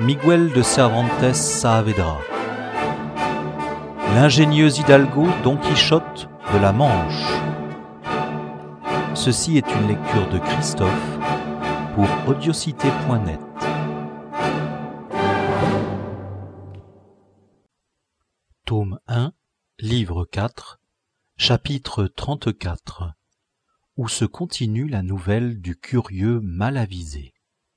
Miguel de Cervantes Saavedra. L'ingénieux hidalgo Don Quichotte de la Manche. Ceci est une lecture de Christophe pour audiocité.net. Tome 1, livre 4, chapitre 34, où se continue la nouvelle du curieux mal avisé.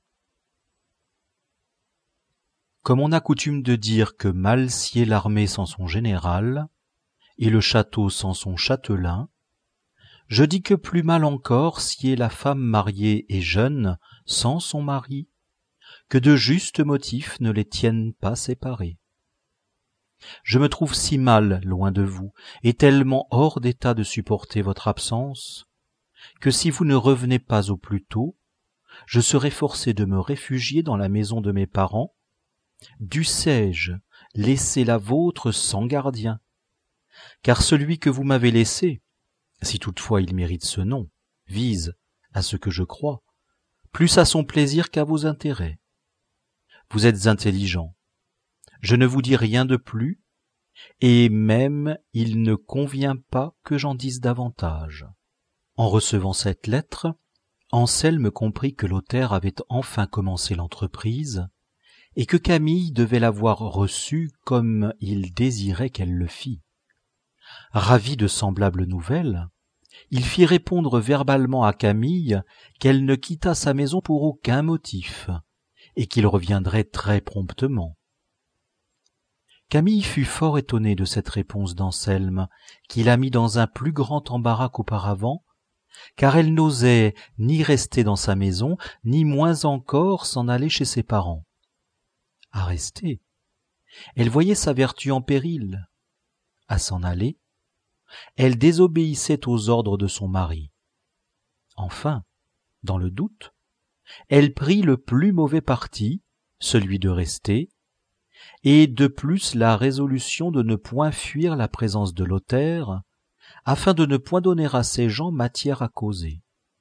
Comme on a coutume de dire que mal sied l'armée sans son général, et le château sans son châtelain, je dis que plus mal encore sied la femme mariée et jeune sans son mari, que de justes motifs ne les tiennent pas séparés. Je me trouve si mal loin de vous, et tellement hors d'état de supporter votre absence, que si vous ne revenez pas au plus tôt, je serai forcé de me réfugier dans la maison de mes parents. Dussé-je laisser la vôtre sans gardien, car celui que vous m'avez laissé, si toutefois il mérite ce nom, vise, à ce que je crois, plus à son plaisir qu'à vos intérêts. Vous êtes intelligent, je ne vous dis rien de plus, et même il ne convient pas que j'en dise davantage. En recevant cette lettre, Anselme comprit que l'auteur avait enfin commencé l'entreprise, et que Camille devait l'avoir reçue comme il désirait qu'elle le fît. Ravi de semblables nouvelles, il fit répondre verbalement à Camille qu'elle ne quittât sa maison pour aucun motif, et qu'il reviendrait très promptement. Camille fut fort étonnée de cette réponse d'Anselme, qui la mit dans un plus grand embarras qu'auparavant, car elle n'osait ni rester dans sa maison, ni moins encore s'en aller chez ses parents. À rester, elle voyait sa vertu en péril. À s'en aller, elle désobéissait aux ordres de son mari. Enfin, dans le doute, elle prit le plus mauvais parti, celui de rester, et de plus la résolution de ne point fuir la présence de l'auteur, afin de ne point donner à ces gens matière à causer.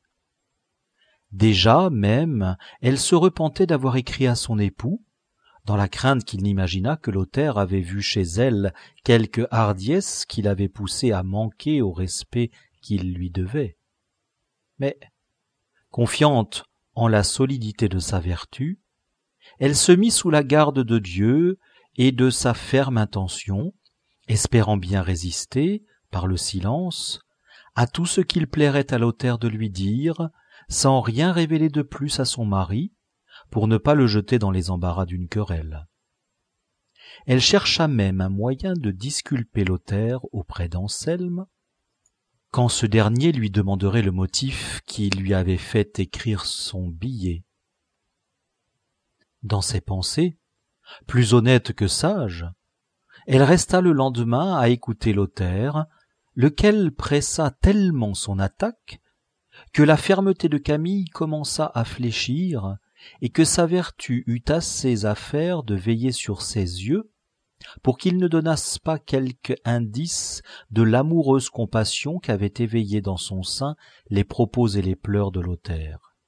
Déjà même, elle se repentait d'avoir écrit à son époux, dans la crainte qu'il n'imaginât que l'auteur avait vu chez elle quelque hardiesse qui l'avait poussé à manquer au respect qu'il lui devait. Mais, confiante en la solidité de sa vertu, elle se mit sous la garde de Dieu et de sa ferme intention, espérant bien résister, par le silence, à tout ce qu'il plairait à l'auteur de lui dire, sans rien révéler de plus à son mari, pour ne pas le jeter dans les embarras d'une querelle. Elle chercha même un moyen de disculper l'auteur auprès d'Anselme, quand ce dernier lui demanderait le motif qui lui avait fait écrire son billet. Dans ses pensées, plus honnête que sage, elle resta le lendemain à écouter l'auteur, lequel pressa tellement son attaque que la fermeté de Camille commença à fléchir et que sa vertu eut assez à faire de veiller sur ses yeux pour qu'ils ne donnassent pas quelque indice de l'amoureuse compassion qu'avaient éveillé dans son sein les propos et les pleurs de l'auteur.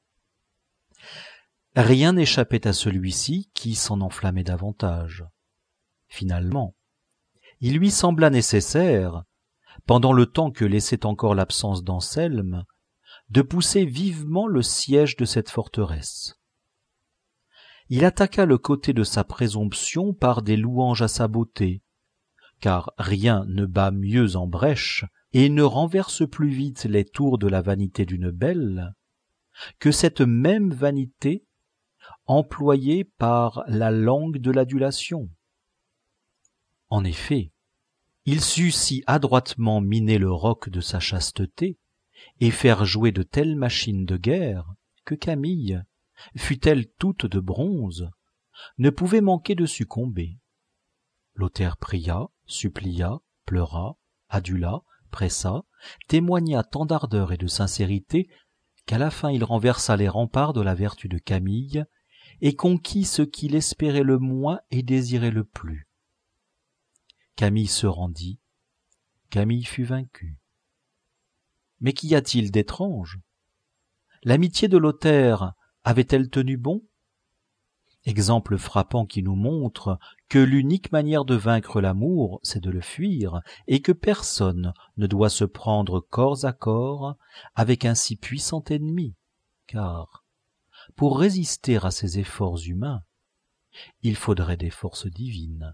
Rien n'échappait à celui-ci qui s'en enflammait davantage. Finalement, il lui sembla nécessaire, pendant le temps que laissait encore l'absence d'Anselme, de pousser vivement le siège de cette forteresse. Il attaqua le côté de sa présomption par des louanges à sa beauté, car rien ne bat mieux en brèche et ne renverse plus vite les tours de la vanité d'une belle que cette même vanité employée par la langue de l'adulation. En effet, il sut si adroitement miner le roc de sa chasteté et faire jouer de telles machines de guerre que Camille, fût-elle toute de bronze, ne pouvait manquer de succomber. L'auteur pria, supplia, pleura, adula, pressa, témoigna tant d'ardeur et de sincérité qu'à la fin il renversa les remparts de la vertu de Camille et conquit ce qu'il espérait le moins et désirait le plus. Camille se rendit, Camille fut vaincue. Mais qu'y a-t-il d'étrange? L'amitié de l'auteur avait-elle tenu bon? exemple frappant qui nous montre que l'unique manière de vaincre l'amour, c'est de le fuir, et que personne ne doit se prendre corps à corps avec un si puissant ennemi, car pour résister à ces efforts humains, il faudrait des forces divines.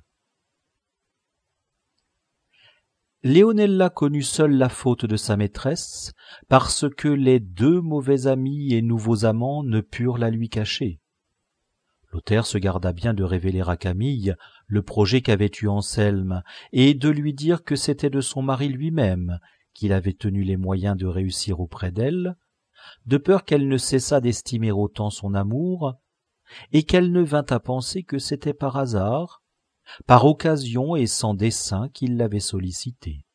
Léonella connut seule la faute de sa maîtresse, parce que les deux mauvais amis et nouveaux amants ne purent la lui cacher. Lothaire se garda bien de révéler à Camille le projet qu'avait eu Anselme, et de lui dire que c'était de son mari lui-même qu'il avait tenu les moyens de réussir auprès d'elle, de peur qu'elle ne cessât d'estimer autant son amour, et qu'elle ne vînt à penser que c'était par hasard, par occasion et sans dessein qu'il l'avait sollicitée.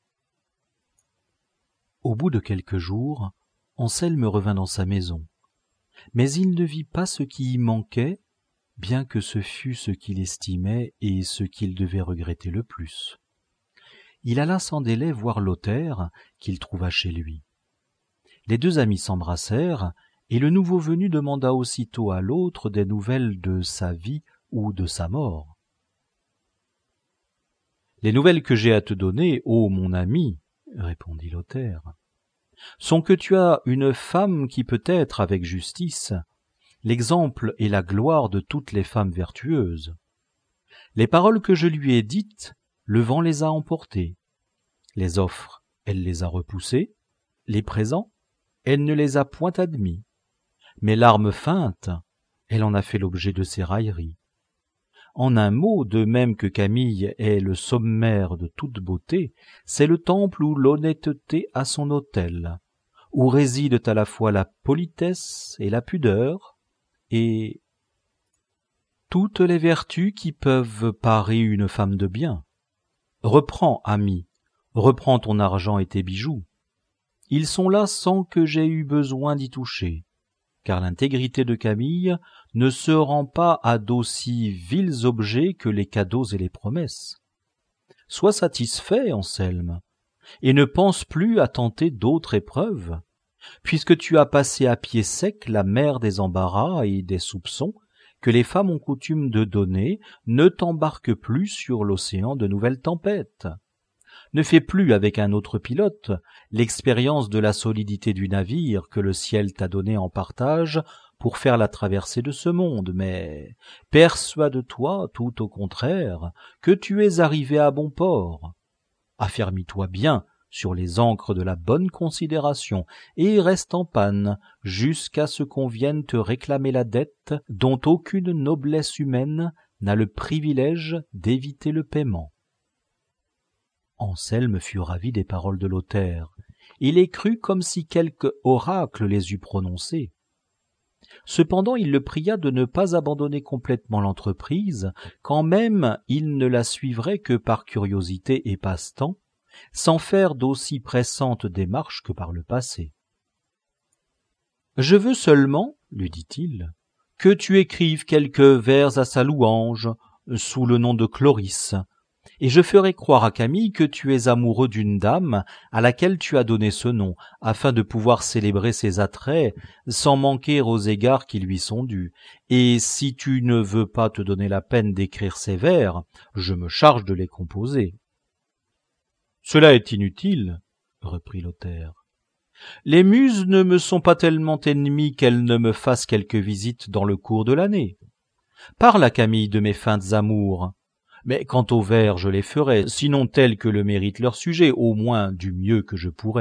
Au bout de quelques jours, Anselme revint dans sa maison, mais il ne vit pas ce qui y manquait, bien que ce fût ce qu'il estimait et ce qu'il devait regretter le plus. Il alla sans délai voir Lothaire, qu'il trouva chez lui. Les deux amis s'embrassèrent, et le nouveau venu demanda aussitôt à l'autre des nouvelles de sa vie ou de sa mort. « Les nouvelles que j'ai à te donner, ô mon ami, répondit Lothaire, sont que tu as une femme qui peut être, avec justice, l'exemple et la gloire de toutes les femmes vertueuses. Les paroles que je lui ai dites, le vent les a emportées. Les offres, elle les a repoussées. Les présents, elle ne les a point admis. Mais l'arme feinte, elle en a fait l'objet de ses railleries. En un mot, de même que Camille est le sommaire de toute beauté, c'est le temple où l'honnêteté a son autel, où résident à la fois la politesse et la pudeur, et toutes les vertus qui peuvent parer une femme de bien. Reprends, ami, reprends ton argent et tes bijoux. Ils sont là sans que j'aie eu besoin d'y toucher, car l'intégrité de Camille ne se rend pas à d'aussi vils objets que les cadeaux et les promesses. Sois satisfait, Anselme, et ne pense plus à tenter d'autres épreuves, puisque tu as passé à pied sec la mer des embarras et des soupçons que les femmes ont coutume de donner, ne t'embarque plus sur l'océan de nouvelles tempêtes. Ne fais plus avec un autre pilote l'expérience de la solidité du navire que le ciel t'a donné en partage pour faire la traversée de ce monde, mais persuade-toi tout au contraire que tu es arrivé à bon port. Affermis-toi bien sur les ancres de la bonne considération et reste en panne jusqu'à ce qu'on vienne te réclamer la dette dont aucune noblesse humaine n'a le privilège d'éviter le paiement. Anselme fut ravi des paroles de Lothaire. Il les crut comme si quelque oracle les eût prononcées. Cependant, il le pria de ne pas abandonner complètement l'entreprise, quand même il ne la suivrait que par curiosité et passe-temps, sans faire d'aussi pressantes démarches que par le passé. « Je veux seulement, lui dit-il, que tu écrives quelques vers à sa louange, sous le nom de Chloris, et je ferai croire à Camille que tu es amoureux d'une dame à laquelle tu as donné ce nom, afin de pouvoir célébrer ses attraits sans manquer aux égards qui lui sont dus. Et si tu ne veux pas te donner la peine d'écrire ces vers, je me charge de les composer. »« Cela est inutile, » reprit Lothaire. « Les muses ne me sont pas tellement ennemies qu'elles ne me fassent quelques visites dans le cours de l'année. Parle à Camille de mes feintes amours. Mais quant aux vers, je les ferai, sinon tels que le mérite leur sujet, au moins du mieux que je pourrai. »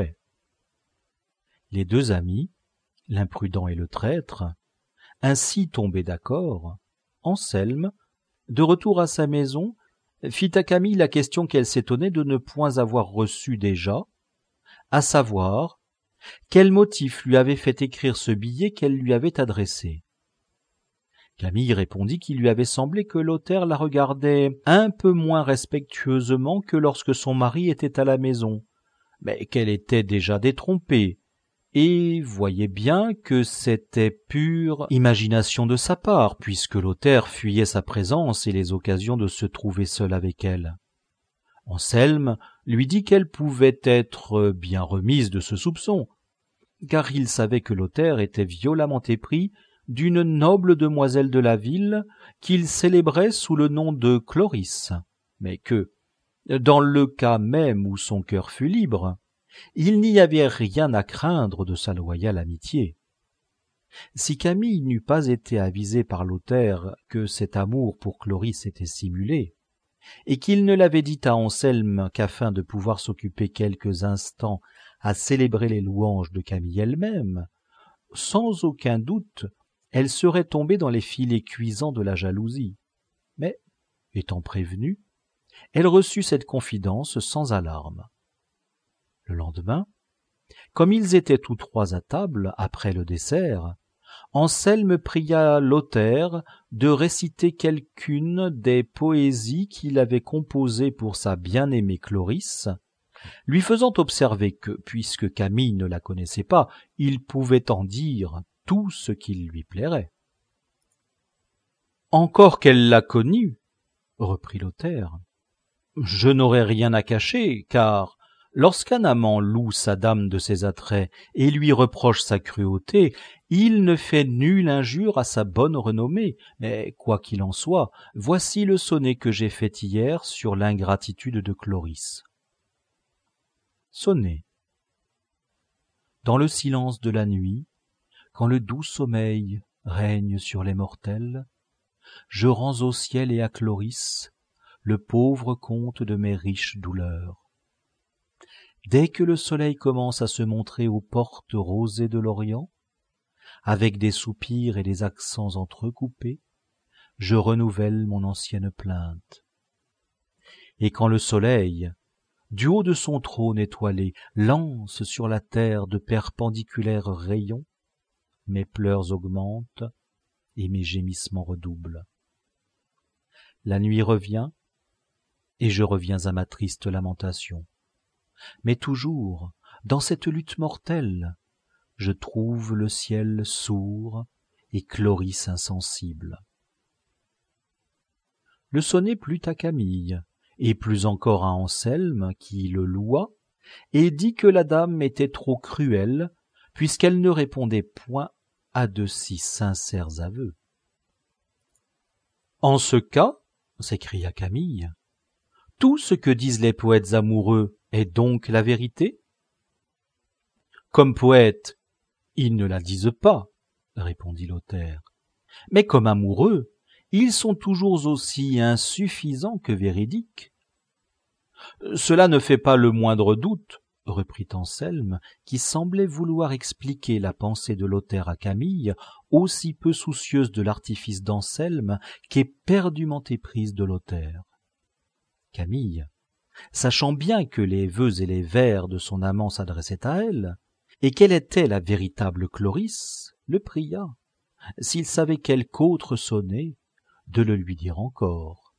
Les deux amis, l'imprudent et le traître, ainsi tombés d'accord, Anselme, de retour à sa maison, fit à Camille la question qu'elle s'étonnait de ne point avoir reçue déjà, à savoir, quel motif lui avait fait écrire ce billet qu'elle lui avait adressé. Camille répondit qu'il lui avait semblé que Lothaire la regardait un peu moins respectueusement que lorsque son mari était à la maison, mais qu'elle était déjà détrompée, et voyait bien que c'était pure imagination de sa part, puisque Lothaire fuyait sa présence et les occasions de se trouver seul avec elle. Anselme lui dit qu'elle pouvait être bien remise de ce soupçon, car il savait que Lothaire était violemment épris d'une noble demoiselle de la ville qu'il célébrait sous le nom de Chloris, mais que, dans le cas même où son cœur fut libre, il n'y avait rien à craindre de sa loyale amitié. Si Camille n'eût pas été avisée par Lothaire que cet amour pour Chloris était simulé, et qu'il ne l'avait dit à Anselme qu'afin de pouvoir s'occuper quelques instants à célébrer les louanges de Camille elle-même, sans aucun doute, elle serait tombée dans les filets cuisants de la jalousie. Mais, étant prévenue, elle reçut cette confidence sans alarme. Le lendemain, comme ils étaient tous trois à table, après le dessert, Anselme pria Lothaire de réciter quelqu'une des poésies qu'il avait composées pour sa bien-aimée Chloris, lui faisant observer que, puisque Camille ne la connaissait pas, il pouvait en dire tout ce qu'il lui plairait. « Encore qu'elle l'a connue, reprit Lothaire, je n'aurais rien à cacher, car lorsqu'un amant loue sa dame de ses attraits et lui reproche sa cruauté, il ne fait nulle injure à sa bonne renommée. Mais quoi qu'il en soit, voici le sonnet que j'ai fait hier sur l'ingratitude de Chloris. » Sonnet. Dans le silence de la nuit, quand le doux sommeil règne sur les mortels, je rends au ciel et à Chloris le pauvre compte de mes riches douleurs. Dès que le soleil commence à se montrer aux portes rosées de l'Orient, avec des soupirs et des accents entrecoupés, je renouvelle mon ancienne plainte. Et quand le soleil, du haut de son trône étoilé, lance sur la terre de perpendiculaires rayons, mes pleurs augmentent et mes gémissements redoublent. La nuit revient, et je reviens à ma triste lamentation. Mais toujours, dans cette lutte mortelle, je trouve le ciel sourd et Chloris insensible. Le sonnet plut à Camille, et plus encore à Anselme, qui le loua, et dit que la dame était trop cruelle, puisqu'elle ne répondait point à de si sincères aveux. « En ce cas, s'écria Camille, tout ce que disent les poètes amoureux est donc la vérité ? Comme poètes, ils ne la disent pas, répondit Lothaire, mais comme amoureux, ils sont toujours aussi insuffisants que véridiques. Cela ne fait pas le moindre doute, reprit Anselme, qui semblait vouloir expliquer la pensée de Lothaire à Camille, aussi peu soucieuse de l'artifice d'Anselme qu'éperdument éprise de Lothaire. Camille, sachant bien que les vœux et les vers de son amant s'adressaient à elle, et qu'elle était la véritable Chloris, le pria, s'il savait quelque autre sonnet, de le lui dire encore.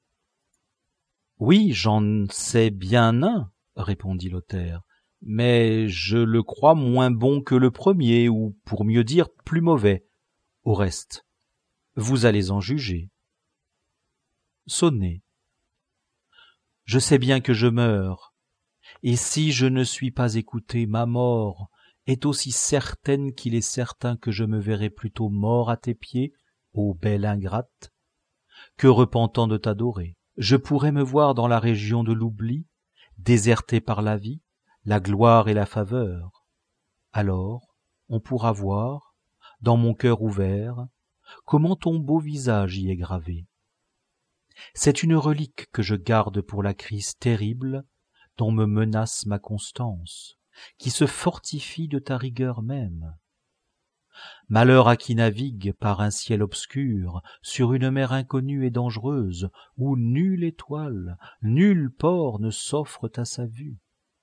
« Oui, j'en sais bien un, répondit Lothaire, mais je le crois moins bon que le premier, ou pour mieux dire plus mauvais. Au reste, vous allez en juger. » Sonnet. Je sais bien que je meurs, et si je ne suis pas écouté, ma mort est aussi certaine qu'il est certain que je me verrai plutôt mort à tes pieds, ô belle ingrate, que repentant de t'adorer. Je pourrais me voir dans la région de l'oubli, déserté par la vie, la gloire et la faveur. Alors on pourra voir, dans mon cœur ouvert, comment ton beau visage y est gravé. C'est une relique que je garde pour la crise terrible dont me menace ma constance, qui se fortifie de ta rigueur même. Malheur à qui navigue par un ciel obscur, sur une mer inconnue et dangereuse, où nulle étoile, nul port ne s'offre à sa vue.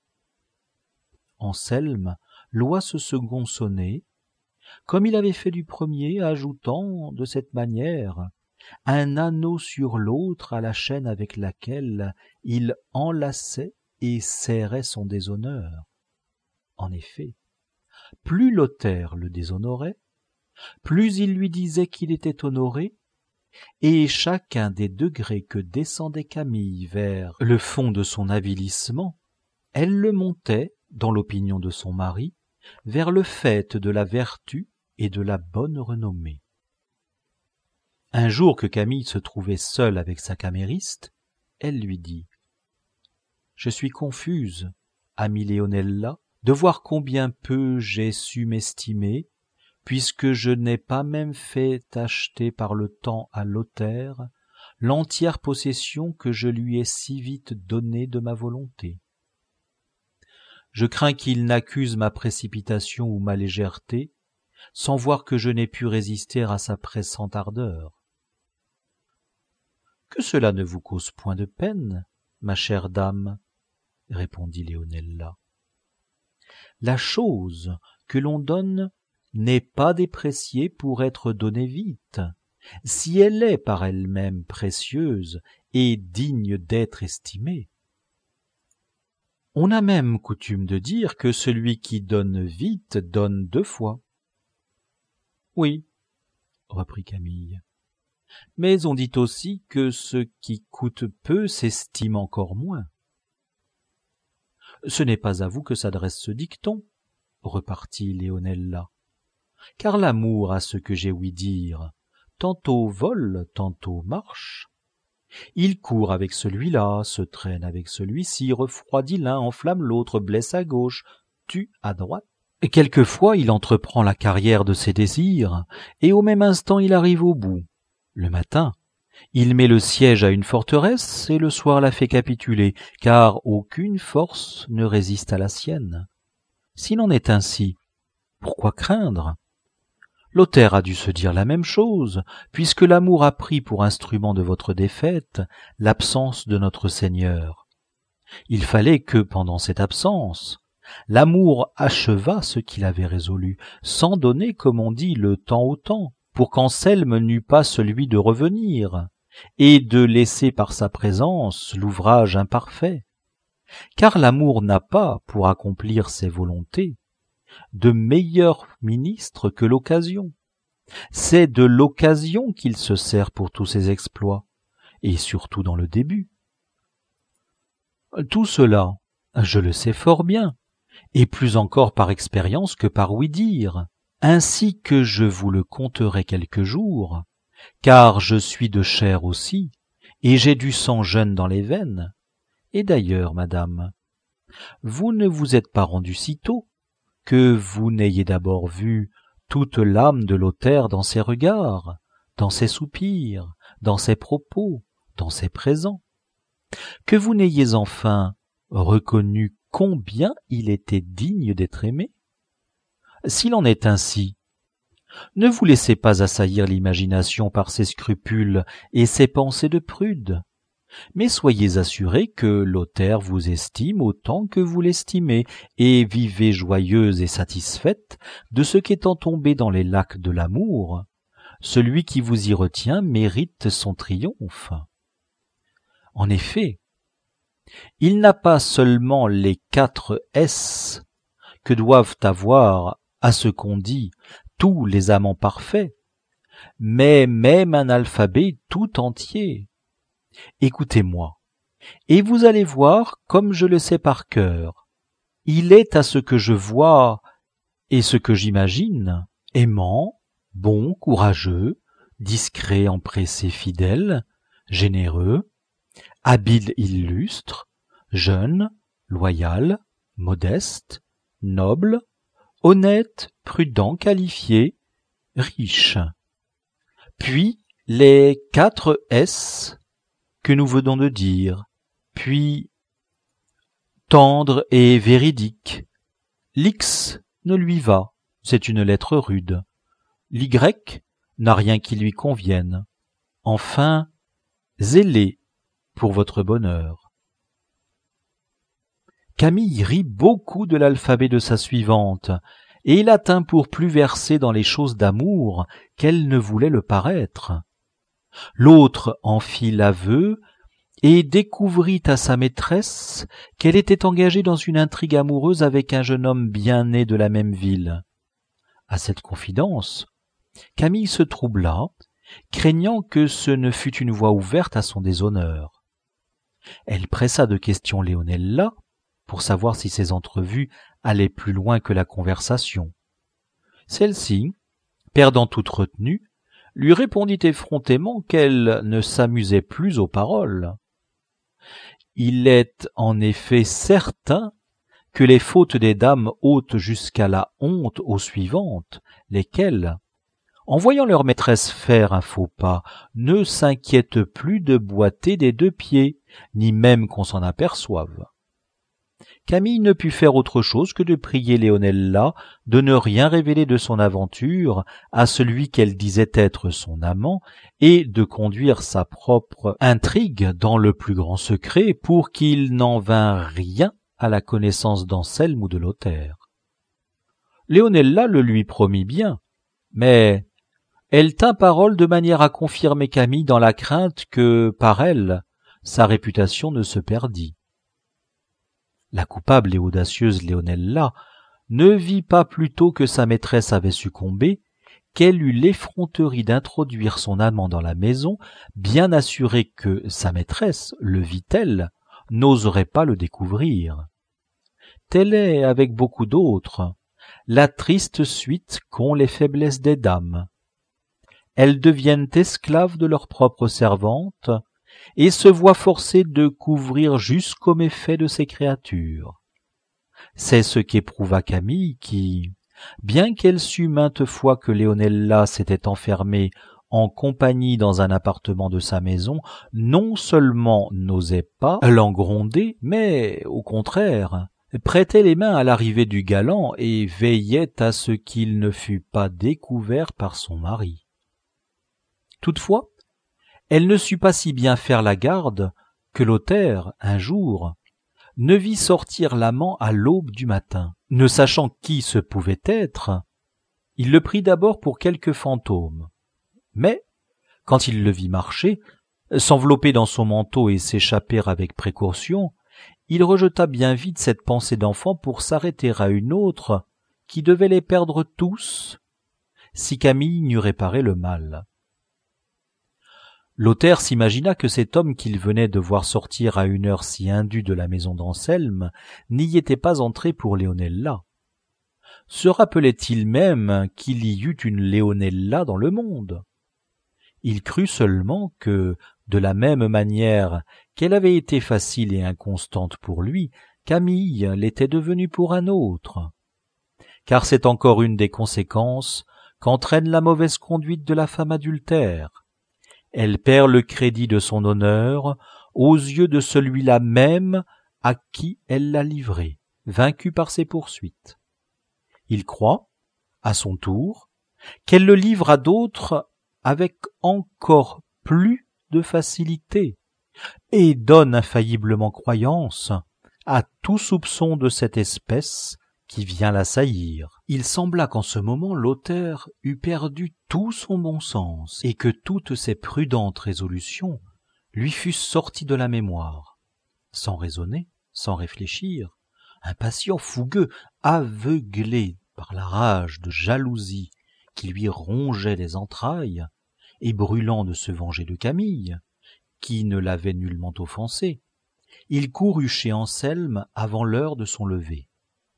Anselme loua ce second sonnet, comme il avait fait du premier, ajoutant de cette manière un anneau sur l'autre à la chaîne avec laquelle il enlaçait et serrait son déshonneur. En effet, plus Lothaire le déshonorait, plus il lui disait qu'il était honoré, et chacun des degrés que descendait Camille vers le fond de son avilissement, elle le montait, dans l'opinion de son mari, vers le faîte de la vertu et de la bonne renommée. Un jour que Camille se trouvait seule avec sa camériste, elle lui dit « Je suis confuse, amie Léonella, de voir combien peu j'ai su m'estimer, puisque je n'ai pas même fait acheter par le temps à Lothaire l'entière possession que je lui ai si vite donnée de ma volonté. Je crains qu'il n'accuse ma précipitation ou ma légèreté, sans voir que je n'ai pu résister à sa pressante ardeur. Que cela ne vous cause point de peine, ma chère dame, répondit Léonella. La chose que l'on donne n'est pas dépréciée pour être donnée vite, si elle est par elle-même précieuse et digne d'être estimée. On a même coutume de dire que celui qui donne vite donne 2 fois. Oui, reprit Camille, mais on dit aussi que ce qui coûte peu s'estime encore moins. Ce n'est pas à vous que s'adresse ce dicton, repartit Léonella, car l'amour a ce que j'ai ouï dire, tantôt vole, tantôt marche. Il court avec celui-là, se traîne avec celui-ci, refroidit l'un, enflamme l'autre, blesse à gauche, tue à droite. Et quelquefois il entreprend la carrière de ses désirs, et au même instant il arrive au bout. Le matin, il met le siège à une forteresse, et le soir la fait capituler, car aucune force ne résiste à la sienne. S'il en est ainsi, pourquoi craindre ? Lothaire a dû se dire la même chose, puisque l'amour a pris pour instrument de votre défaite l'absence de notre Seigneur. Il fallait que, pendant cette absence, l'amour achevât ce qu'il avait résolu, sans donner, comme on dit, le temps au temps, pour qu'Anselme n'eût pas celui de revenir, et de laisser par sa présence l'ouvrage imparfait. Car l'amour n'a pas, pour accomplir ses volontés, de meilleur ministre que l'occasion. C'est de l'occasion qu'il se sert pour tous ses exploits, et surtout dans le début. Tout cela, je le sais fort bien, et plus encore par expérience que par ouï-dire, ainsi que je vous le conterai quelque jour, car je suis de chair aussi, et j'ai du sang jeune dans les veines. Et d'ailleurs, madame, vous ne vous êtes pas rendue si tôt que vous n'ayez d'abord vu toute l'âme de Lothaire dans ses regards, dans ses soupirs, dans ses propos, dans ses présents, que vous n'ayez enfin reconnu combien il était digne d'être aimé. S'il en est ainsi, ne vous laissez pas assaillir l'imagination par ses scrupules et ses pensées de prude, mais soyez assurés que Lothaire vous estime autant que vous l'estimez, et vivez joyeuse et satisfaite de ce qu'étant tombé dans les lacs de l'amour, celui qui vous y retient mérite son triomphe. En effet, il n'a pas seulement les 4 S que doivent avoir, à ce qu'on dit, tous les amants parfaits, mais même un alphabet tout entier. Écoutez-moi, et vous allez voir comme je le sais par cœur. Il est à ce que je vois et ce que j'imagine, aimant, bon, courageux, discret, empressé, fidèle, généreux, habile, illustre, jeune, loyal, modeste, noble, honnête, prudent, qualifié, riche. Puis les 4 S que nous venons de dire, puis tendre et véridique. L'X ne lui va, c'est une lettre rude. L'Y n'a rien qui lui convienne. Enfin, zélé pour votre bonheur. Camille rit beaucoup de l'alphabet de sa suivante, et il atteint pour plus versée dans les choses d'amour qu'elle ne voulait le paraître. L'autre en fit l'aveu et découvrit à sa maîtresse qu'elle était engagée dans une intrigue amoureuse avec un jeune homme bien né de la même ville. À cette confidence, Camille se troubla, craignant que ce ne fût une voie ouverte à son déshonneur. Elle pressa de questions Léonella pour savoir si ces entrevues allaient plus loin que la conversation. Celle-ci, perdant toute retenue, lui répondit effrontément qu'elle ne s'amusait plus aux paroles. Il est en effet certain que les fautes des dames ôtent jusqu'à la honte aux suivantes, lesquelles, en voyant leur maîtresse faire un faux pas, ne s'inquiètent plus de boiter des 2 pieds, ni même qu'on s'en aperçoive. Camille ne put faire autre chose que de prier Léonella de ne rien révéler de son aventure à celui qu'elle disait être son amant et de conduire sa propre intrigue dans le plus grand secret pour qu'il n'en vînt rien à la connaissance d'Anselme ou de Lothaire. Léonella le lui promit bien, mais elle tint parole de manière à confirmer Camille dans la crainte que, par elle, sa réputation ne se perdît. La coupable et audacieuse Léonella ne vit pas plutôt que sa maîtresse avait succombé qu'elle eut l'effronterie d'introduire son amant dans la maison, bien assurée que sa maîtresse, le vit-elle, n'oserait pas le découvrir. Telle est, avec beaucoup d'autres, la triste suite qu'ont les faiblesses des dames. Elles deviennent esclaves de leurs propres servantes et se voient forcées de couvrir jusqu'aux méfaits de ces créatures. C'est ce qu'éprouva Camille qui, bien qu'elle sût maintes fois que Léonella s'était enfermée en compagnie dans un appartement de sa maison, non seulement n'osait pas l'en gronder, mais, au contraire, prêtait les mains à l'arrivée du galant et veillait à ce qu'il ne fût pas découvert par son mari. Toutefois, elle ne sut pas si bien faire la garde que Lothaire, un jour, ne vit sortir l'amant à l'aube du matin. Ne sachant qui ce pouvait être, il le prit d'abord pour quelque fantôme. Mais, quand il le vit marcher, s'envelopper dans son manteau et s'échapper avec précaution, il rejeta bien vite cette pensée d'enfant pour s'arrêter à une autre qui devait les perdre tous si Camille n'eût réparé le mal. Lothaire s'imagina que cet homme qu'il venait de voir sortir à une heure si indue de la maison d'Anselme n'y était pas entré pour Léonella. Se rappelait-il même qu'il y eût une Léonella dans le monde? Il crut seulement que, de la même manière qu'elle avait été facile et inconstante pour lui, Camille l'était devenue pour un autre. Car c'est encore une des conséquences qu'entraîne la mauvaise conduite de la femme adultère. Elle perd le crédit de son honneur aux yeux de celui-là même à qui elle l'a livré, vaincu par ses poursuites. Il croit, à son tour, qu'elle le livre à d'autres avec encore plus de facilité, et donne infailliblement croyance à tout soupçon de cette espèce qui vient l'assaillir. Il sembla qu'en ce moment Lothaire eût perdu tout son bon sens, et que toutes ses prudentes résolutions lui fussent sorties de la mémoire. Sans raisonner, sans réfléchir, impatient, fougueux, aveuglé par la rage de jalousie qui lui rongeait les entrailles, et brûlant de se venger de Camille, qui ne l'avait nullement offensé, il courut chez Anselme avant l'heure de son lever.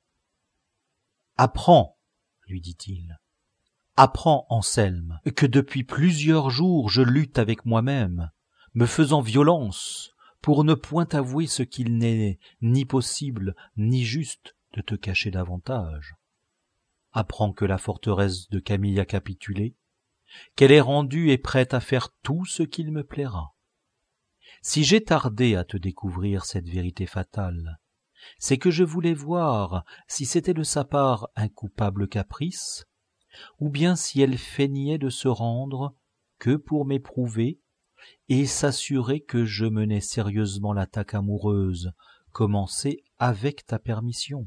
« Apprends, lui dit-il, apprends, Anselme, que depuis plusieurs jours je lutte avec moi-même, me faisant violence, pour ne point avouer ce qu'il n'est ni possible ni juste de te cacher davantage. Apprends que la forteresse de Camille a capitulé, qu'elle est rendue et prête à faire tout ce qu'il me plaira. Si j'ai tardé à te découvrir cette vérité fatale, c'est que je voulais voir si c'était de sa part un coupable caprice, ou bien si elle feignait de se rendre que pour m'éprouver et s'assurer que je menais sérieusement l'attaque amoureuse commencée avec ta permission.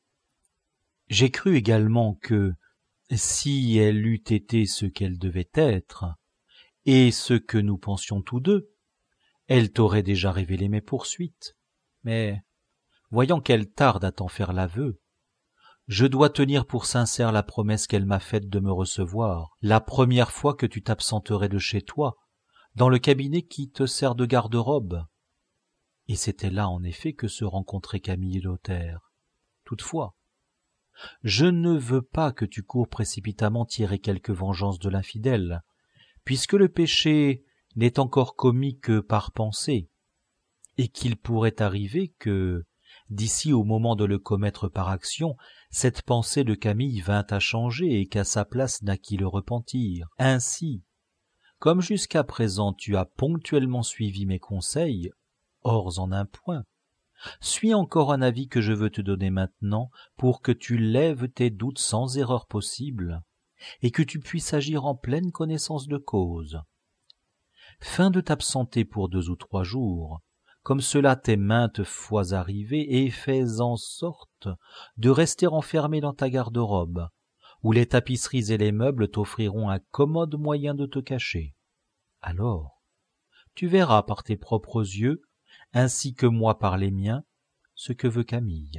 J'ai cru également que, si elle eût été ce qu'elle devait être, et ce que nous pensions tous deux, elle t'aurait déjà révélé mes poursuites. Mais, voyant qu'elle tarde à t'en faire l'aveu, je dois tenir pour sincère la promesse qu'elle m'a faite de me recevoir la première fois que tu t'absenterais de chez toi, dans le cabinet qui te sert de garde-robe. Et c'était là en effet que se rencontraient Camille et Lothaire. Toutefois, Je ne veux pas que tu cours précipitamment tirer quelque vengeance de l'infidèle, puisque le péché n'est encore commis que par pensée, et qu'il pourrait arriver que, d'ici au moment de le commettre par action, cette pensée de Camille vint à changer et qu'à sa place naquit le repentir. Ainsi, comme jusqu'à présent tu as ponctuellement suivi mes conseils, hors en un point, suis encore un avis que je veux te donner maintenant pour que tu lèves tes doutes sans erreur possible et que tu puisses agir en pleine connaissance de cause. Feins de t'absenter pour 2 ou 3 jours, comme cela t'est maintes fois arrivé, et fais en sorte de rester enfermé dans ta garde-robe, où les tapisseries et les meubles t'offriront un commode moyen de te cacher. Alors, tu verras par tes propres yeux, ainsi que moi par les miens, ce que veut Camille.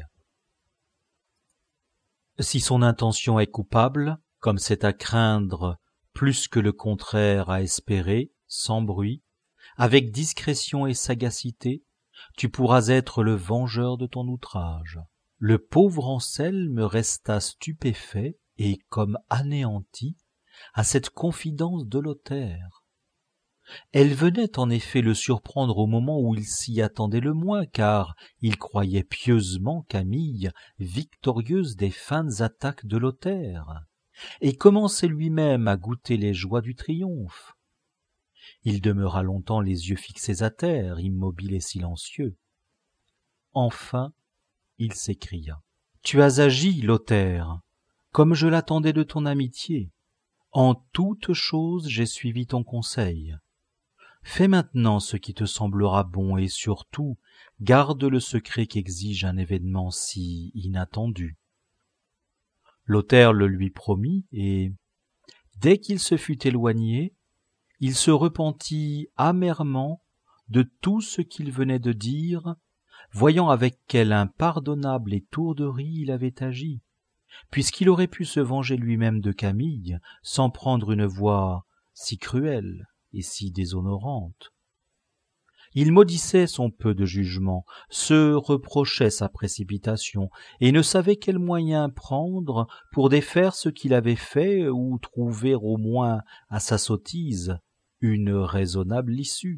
Si son intention est coupable, comme c'est à craindre plus que le contraire à espérer, sans bruit, avec discrétion et sagacité, tu pourras être le vengeur de ton outrage. Le pauvre Anselme resta stupéfait et comme anéanti à cette confidence de Lothaire. Elle venait en effet le surprendre au moment où il s'y attendait le moins, car il croyait pieusement Camille victorieuse des feintes attaques de Lothaire, et commençait lui-même à goûter les joies du triomphe. Il demeura longtemps les yeux fixés à terre, immobile et silencieux. Enfin, il s'écria. « Tu as agi, Lothaire, comme je l'attendais de ton amitié. En toutes choses j'ai suivi ton conseil. Fais maintenant ce qui te semblera bon et surtout garde le secret qu'exige un événement si inattendu. » Lothaire le lui promit et, dès qu'il se fut éloigné, il se repentit amèrement de tout ce qu'il venait de dire, voyant avec quelle impardonnable étourderie il avait agi, puisqu'il aurait pu se venger lui-même de Camille sans prendre une voie si cruelle et si déshonorante. Il maudissait son peu de jugement, se reprochait sa précipitation, et ne savait quel moyen prendre pour défaire ce qu'il avait fait ou trouver au moins à sa sottise une raisonnable issue.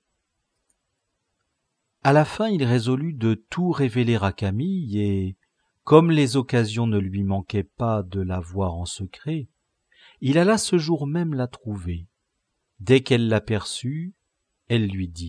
À la fin, il résolut de tout révéler à Camille, et, comme les occasions ne lui manquaient pas de la voir en secret, il alla ce jour même la trouver. Dès qu'elle l'aperçut, elle lui dit :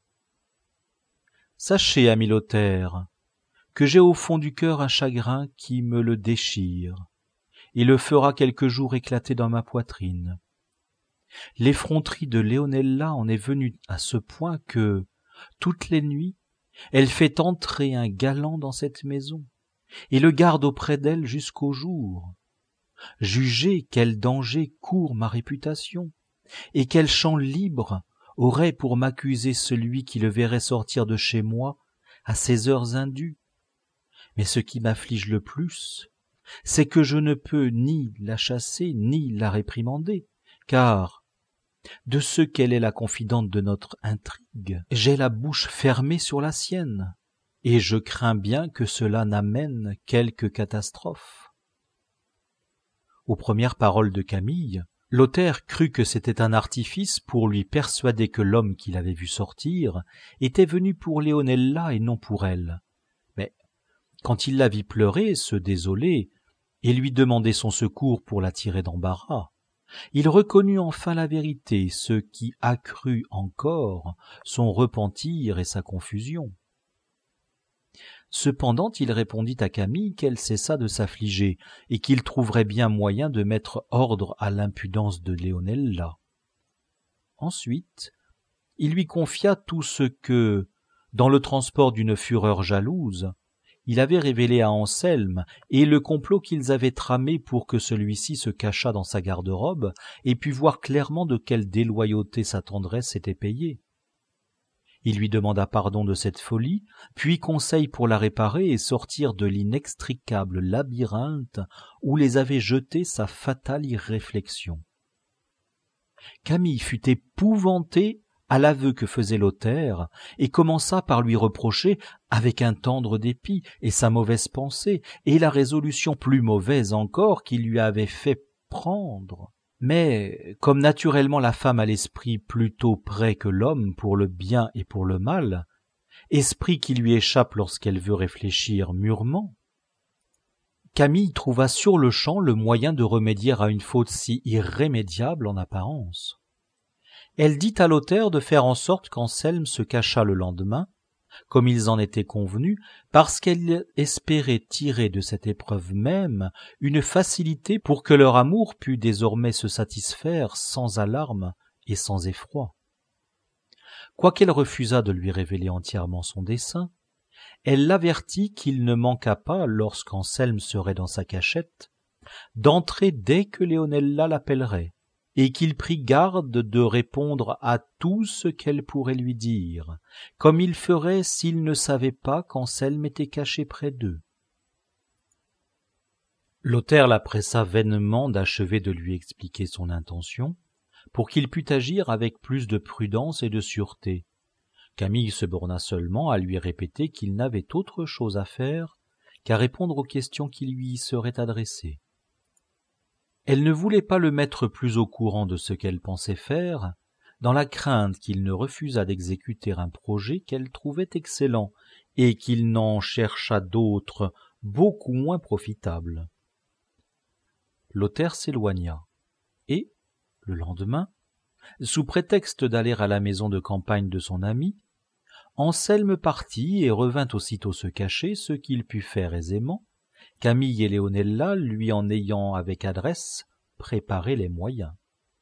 « Sachez, ami Lothaire, que j'ai au fond du cœur un chagrin qui me le déchire, et le fera quelque jour éclater dans ma poitrine. L'effronterie de Leonella en est venue à ce point que, toutes les nuits, elle fait entrer un galant dans cette maison, et le garde auprès d'elle jusqu'au jour. Jugez quel danger court ma réputation, et quel champ libre aurait pour m'accuser celui qui le verrait sortir de chez moi à ces heures indues. Mais ce qui m'afflige le plus, c'est que je ne peux ni la chasser ni la réprimander, car, de ce qu'elle est la confidente de notre intrigue, j'ai la bouche fermée sur la sienne, et je crains bien que cela n'amène quelque catastrophe. » Aux premières paroles de Camille, Lothaire crut que c'était un artifice pour lui persuader que l'homme qu'il avait vu sortir était venu pour Leonella et non pour elle. Mais quand il la vit pleurer, se désoler, et lui demander son secours pour la tirer d'embarras, il reconnut enfin la vérité, ce qui accrut encore son repentir et sa confusion. Cependant, il répondit à Camille qu'elle cessa de s'affliger et qu'il trouverait bien moyen de mettre ordre à l'impudence de Leonella. Ensuite, il lui confia tout ce que, dans le transport d'une fureur jalouse, il avait révélé à Anselme et le complot qu'ils avaient tramé pour que celui-ci se cachât dans sa garde-robe et pût voir clairement de quelle déloyauté sa tendresse était payée. Il lui demanda pardon de cette folie, puis conseil pour la réparer et sortir de l'inextricable labyrinthe où les avait jetés sa fatale irréflexion. Camille fut épouvantée à l'aveu que faisait Lothaire, et commença par lui reprocher, avec un tendre dépit, et sa mauvaise pensée, et la résolution plus mauvaise encore qu'il lui avait fait prendre. Mais, comme naturellement la femme a l'esprit plutôt prêt que l'homme pour le bien et pour le mal, esprit qui lui échappe lorsqu'elle veut réfléchir mûrement, Camille trouva sur-le-champ le moyen de remédier à une faute si irrémédiable en apparence. Elle dit à Lothaire de faire en sorte qu'Anselme se cachât le lendemain, comme ils en étaient convenus, parce qu'elle espérait tirer de cette épreuve même une facilité pour que leur amour pût désormais se satisfaire sans alarme et sans effroi. Quoiqu'elle refusât de lui révéler entièrement son dessein, elle l'avertit qu'il ne manquât pas, lorsqu'Anselme serait dans sa cachette, d'entrer dès que Léonella l'appellerait, et qu'il prit garde de répondre à tout ce qu'elle pourrait lui dire, comme il ferait s'il ne savait pas qu'Anselme était caché près d'eux. Lothaire la pressa vainement d'achever de lui expliquer son intention, pour qu'il pût agir avec plus de prudence et de sûreté. Camille se borna seulement à lui répéter qu'il n'avait autre chose à faire qu'à répondre aux questions qui lui y seraient adressées. Elle ne voulait pas le mettre plus au courant de ce qu'elle pensait faire, dans la crainte qu'il ne refusât d'exécuter un projet qu'elle trouvait excellent et qu'il n'en cherchât d'autres beaucoup moins profitables. Lothaire s'éloigna, et, le lendemain, sous prétexte d'aller à la maison de campagne de son ami, Anselme partit et revint aussitôt se cacher, ce qu'il put faire aisément, Camille et Léonella lui en ayant avec adresse préparé les moyens.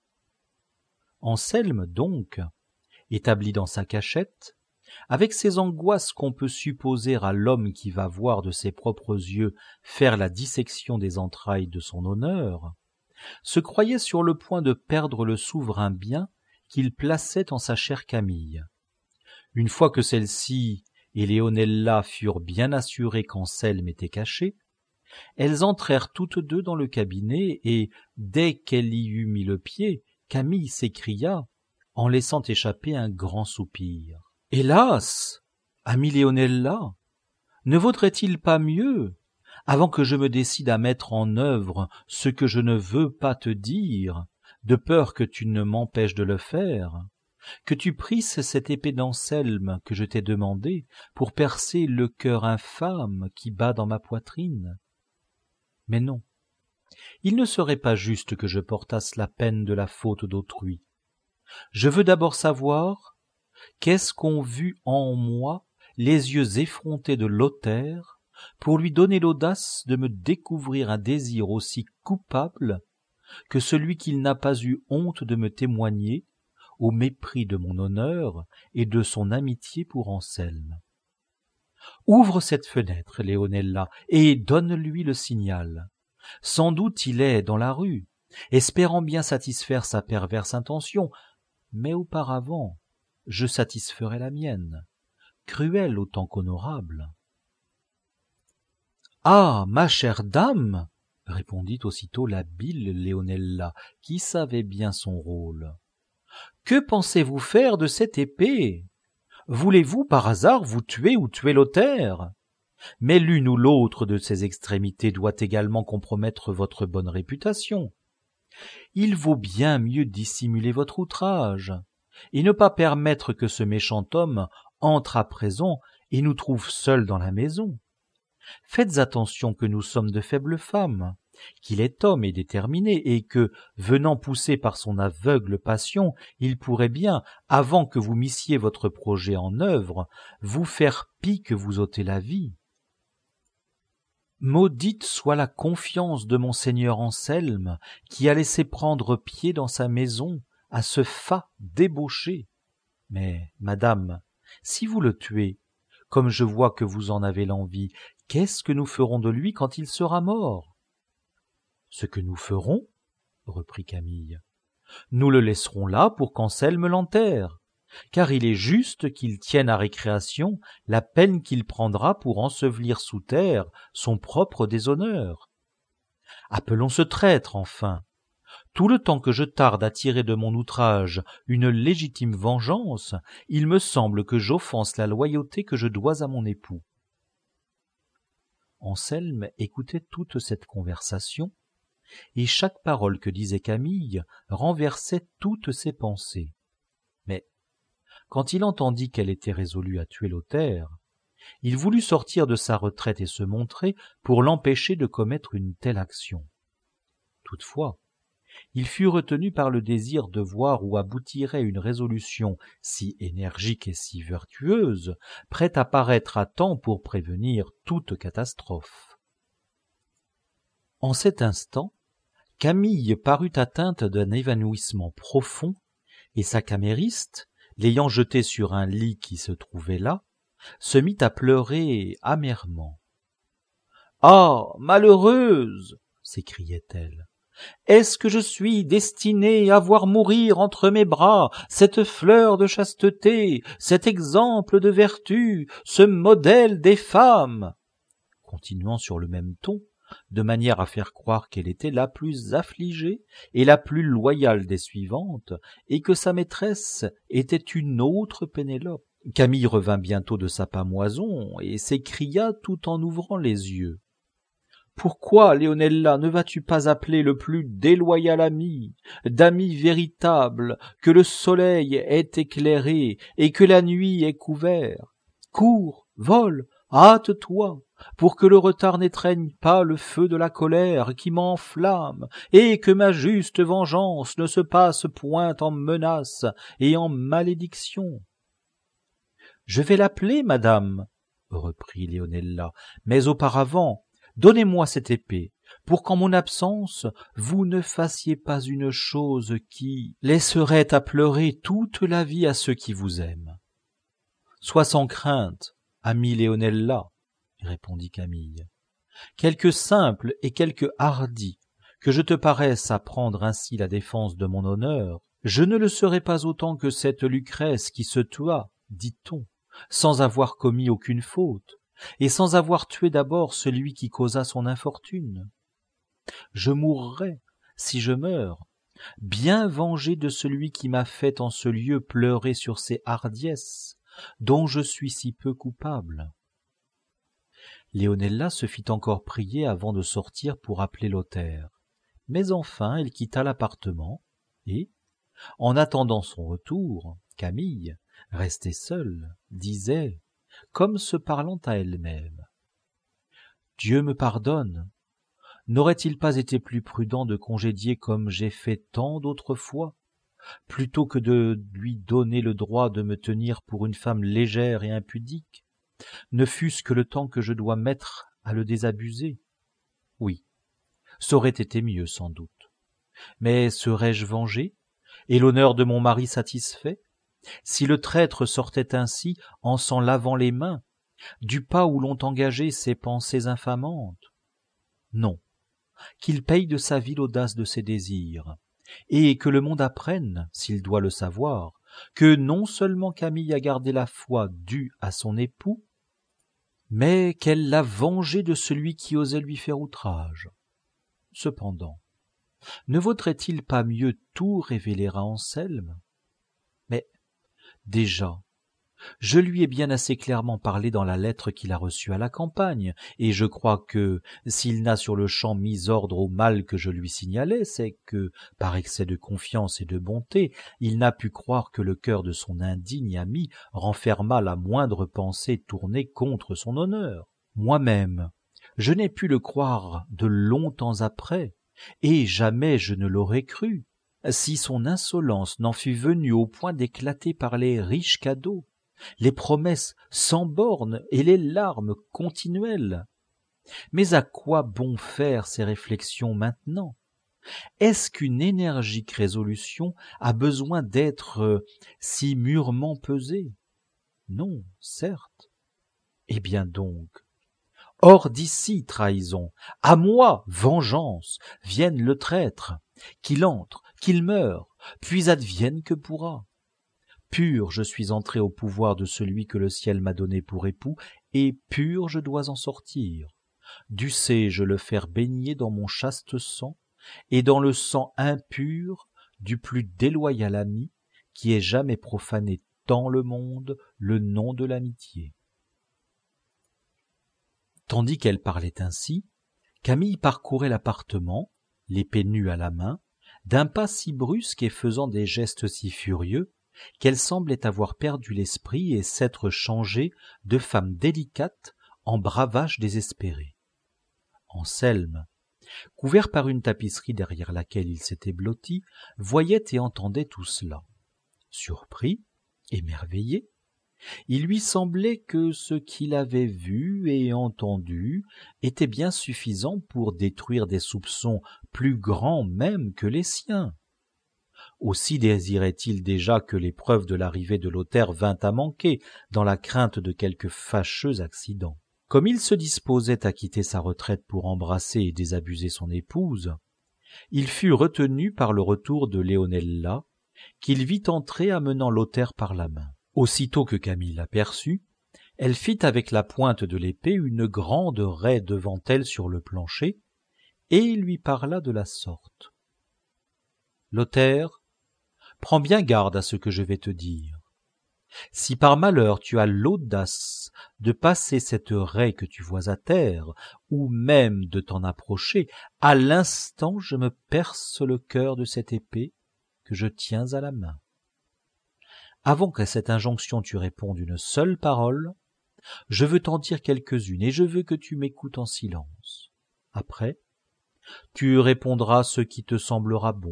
Anselme, donc, établi dans sa cachette, avec ces angoisses qu'on peut supposer à l'homme qui va voir de ses propres yeux faire la dissection des entrailles de son honneur, se croyait sur le point de perdre le souverain bien qu'il plaçait en sa chère Camille. Une fois que celle-ci et Léonella furent bien assurées qu'Anselme était caché, elles entrèrent toutes deux dans le cabinet, et, dès qu'elle y eut mis le pied, Camille s'écria, en laissant échapper un grand soupir. « Hélas, amie Léonella, ne vaudrait-il pas mieux, avant que je me décide à mettre en œuvre ce que je ne veux pas te dire, de peur que tu ne m'empêches de le faire, que tu prisses cette épée d'Anselme que je t'ai demandée pour percer le cœur infâme qui bat dans ma poitrine? Mais non, il ne serait pas juste que je portasse la peine de la faute d'autrui. Je veux d'abord savoir qu'est-ce qu'ont vu en moi les yeux effrontés de Lothaire pour lui donner l'audace de me découvrir un désir aussi coupable que celui qu'il n'a pas eu honte de me témoigner, au mépris de mon honneur et de son amitié pour Anselme. Ouvre cette fenêtre, Léonella, et donne-lui le signal. Sans doute il est dans la rue, espérant bien satisfaire sa perverse intention, mais auparavant, je satisferai la mienne, cruelle autant qu'honorable. « Ah, ma chère dame !» répondit aussitôt l'habile Léonella, qui savait bien son rôle. « Que pensez-vous faire de cette épée? Voulez-vous par hasard vous tuer ou tuer Lothaire? Mais l'une ou l'autre de ces extrémités doit également compromettre votre bonne réputation. Il vaut bien mieux dissimuler votre outrage, et ne pas permettre que ce méchant homme entre à présent et nous trouve seuls dans la maison. Faites attention que nous sommes de faibles femmes, qu'il est homme et déterminé, et que, venant poussé par son aveugle passion, il pourrait bien, avant que vous missiez votre projet en œuvre, vous faire pis que vous ôter la vie. Maudite soit la confiance de monseigneur Anselme, qui a laissé prendre pied dans sa maison à ce fat débauché. Mais, madame, si vous le tuez, comme je vois que vous en avez l'envie, qu'est-ce que nous ferons de lui quand il sera mort? Ce que nous ferons, reprit Camille, nous le laisserons là pour qu'Anselme l'enterre, car il est juste qu'il tienne à récréation la peine qu'il prendra pour ensevelir sous terre son propre déshonneur. Appelons ce traître, enfin. Tout le temps que je tarde à tirer de mon outrage une légitime vengeance, il me semble que j'offense la loyauté que je dois à mon époux. » Anselme écoutait toute cette conversation, et chaque parole que disait Camille renversait toutes ses pensées. Mais quand il entendit qu'elle était résolue à tuer Lothaire, il voulut sortir de sa retraite et se montrer pour l'empêcher de commettre une telle action. Toutefois, il fut retenu par le désir de voir où aboutirait une résolution si énergique et si vertueuse, prête à paraître à temps pour prévenir toute catastrophe. En cet instant, Camille parut atteinte d'un évanouissement profond, et sa camériste, l'ayant jetée sur un lit qui se trouvait là, se mit à pleurer amèrement. « Ah, malheureuse !» s'écriait-elle. « Est-ce que je suis destinée à voir mourir entre mes bras cette fleur de chasteté, cet exemple de vertu, ce modèle des femmes ?» Continuant sur le même ton, de manière à faire croire qu'elle était la plus affligée et la plus loyale des suivantes, et que sa maîtresse était une autre Pénélope. Camille revint bientôt de sa pâmoison et s'écria tout en ouvrant les yeux. « Pourquoi, Léonella, ne vas-tu pas appeler le plus déloyal ami, d'ami véritable, que le soleil ait éclairé et que la nuit ait couvert? Cours, vole, hâte-toi, pour que le retard n'étreigne pas le feu de la colère qui m'enflamme, et que ma juste vengeance ne se passe point en menace et en malédiction. »« Je vais l'appeler, madame, » reprit Léonella, « mais auparavant, donnez-moi cette épée, pour qu'en mon absence, vous ne fassiez pas une chose qui laisserait à pleurer toute la vie à ceux qui vous aiment. »« Sois sans crainte, amie Léonella, » répondit Camille. « Quelque simple et quelque hardi que je te paraisse à prendre ainsi la défense de mon honneur, je ne le serai pas autant que cette Lucrèce qui se tua, dit-on, sans avoir commis aucune faute, et sans avoir tué d'abord celui qui causa son infortune. Je mourrai, si je meurs, bien vengé de celui qui m'a fait en ce lieu pleurer sur ses hardiesses, dont je suis si peu coupable. » Léonella se fit encore prier avant de sortir pour appeler Lothaire, mais enfin elle quitta l'appartement, et, en attendant son retour, Camille, restée seule, disait, comme se parlant à elle-même, « Dieu me pardonne, n'aurait-il pas été plus prudent de congédier comme j'ai fait tant d'autres fois, plutôt que de lui donner le droit de me tenir pour une femme légère et impudique, ne fût-ce que le temps que je dois mettre à le désabuser? Oui, ça aurait été mieux sans doute. Mais serais-je vengé, et l'honneur de mon mari satisfait, si le traître sortait ainsi en s'en lavant les mains, du pas où l'ont engagé ses pensées infamantes? Non, qu'il paye de sa vie l'audace de ses désirs, et que le monde apprenne, s'il doit le savoir, que non seulement Camille a gardé la foi due à son époux, mais qu'elle l'a vengé de celui qui osait lui faire outrage. Cependant, ne vaudrait-il pas mieux tout révéler à Anselme? Mais, déjà, je lui ai bien assez clairement parlé dans la lettre qu'il a reçue à la campagne, et je crois que, s'il n'a sur-le-champ mis ordre au mal que je lui signalais, c'est que, par excès de confiance et de bonté, il n'a pu croire que le cœur de son indigne ami renfermât la moindre pensée tournée contre son honneur. Moi-même, je n'ai pu le croire de longtemps après, et jamais je ne l'aurais cru, si son insolence n'en fût venue au point d'éclater par les riches cadeaux, les promesses sans bornes et les larmes continuelles. Mais à quoi bon faire ces réflexions maintenant? Est-ce qu'une énergique résolution a besoin d'être si mûrement pesée? Non, certes. Eh bien donc, hors d'ici, trahison, à moi, vengeance, vienne le traître, qu'il entre, qu'il meure, puis advienne que pourra. Pur je suis entré au pouvoir de celui que le ciel m'a donné pour époux, et pur je dois en sortir. Dussé-je le faire baigner dans mon chaste sang, et dans le sang impur du plus déloyal ami qui ait jamais profané dans le monde le nom de l'amitié. » Tandis qu'elle parlait ainsi, Camille parcourait l'appartement, l'épée nue à la main, d'un pas si brusque et faisant des gestes si furieux qu'elle semblait avoir perdu l'esprit et s'être changée de femme délicate en bravache désespéré. Anselme, couvert par une tapisserie derrière laquelle il s'était blotti, voyait et entendait tout cela. Surpris, émerveillé, il lui semblait que ce qu'il avait vu et entendu était bien suffisant pour détruire des soupçons plus grands même que les siens. Aussi désirait-il déjà que l'épreuve de l'arrivée de Lothaire vînt à manquer, dans la crainte de quelque fâcheux accident. Comme il se disposait à quitter sa retraite pour embrasser et désabusé son épouse, il fut retenu par le retour de Leonella, qu'il vit entrer amenant Lothaire par la main. Aussitôt que Camille l'aperçut, elle fit avec la pointe de l'épée une grande raie devant elle sur le plancher, et lui parla de la sorte. « Lothaire, prends bien garde à ce que je vais te dire. Si par malheur tu as l'audace de passer cette raie que tu vois à terre, ou même de t'en approcher, à l'instant je me perce le cœur de cette épée que je tiens à la main. Avant qu'à cette injonction tu répondes une seule parole, je veux t'en dire quelques-unes, et je veux que tu m'écoutes en silence. Après, tu répondras ce qui te semblera bon.